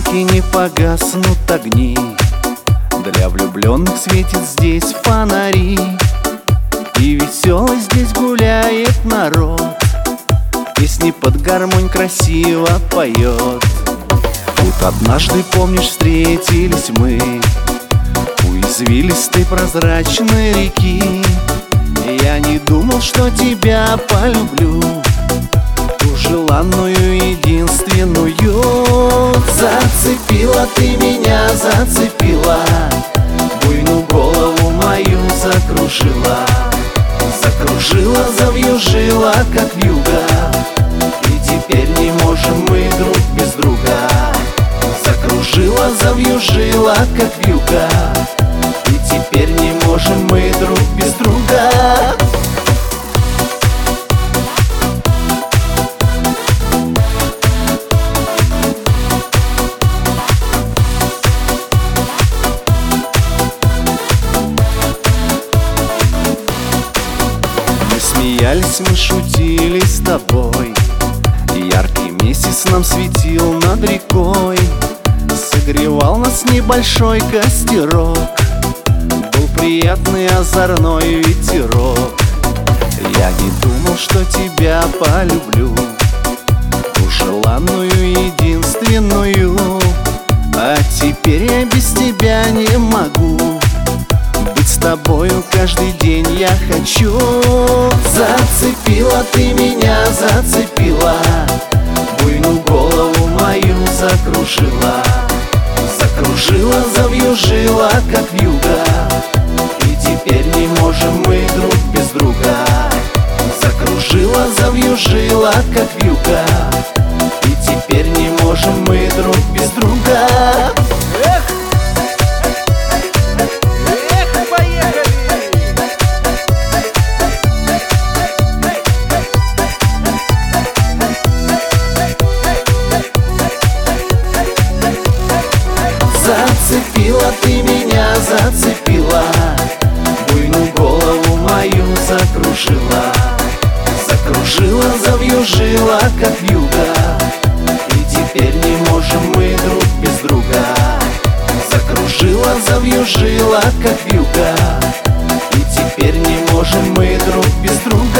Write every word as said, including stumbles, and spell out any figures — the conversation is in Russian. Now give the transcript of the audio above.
парке не погаснут огни, для влюбленных светит здесь фонари. И веселый здесь гуляет народ, песни под гармонь красиво поет. Тут однажды, помнишь, встретились мы у извилистой прозрачной реки. Я не думал, что тебя полюблю, ту желанную, единственную. Зацепила ты меня, зацепила, буйную голову мою закружила. Закружила, завьюжила, как вьюга, и теперь не можем мы друг без друга. Закружила, завьюжила, как вьюга, и теперь не можем мы друг без друга. Смеялись мы, шутили с тобой, яркий месяц нам светил над рекой. Согревал нас небольшой костерок, был приятный озорной ветерок. Я не думал, что тебя полюблю, ту желанную, единственную. А теперь я без тебя не могу, быть с тобою каждый день я хочу. Зацепила ты меня, зацепила, буйную голову мою закружила. Закружила, завьюжила, как вьюга, и теперь не можем мы друг без друга. Закружила, завьюжила, как вьюга, и теперь не можем мы друг без друга. Эх! Зацепила ты меня, зацепила, буйную голову мою закружила. Закружила, завьюжила, как вьюга, и теперь не можем мы друг без друга. Закружила, завьюжила, как вьюга, и теперь не можем мы друг без друга.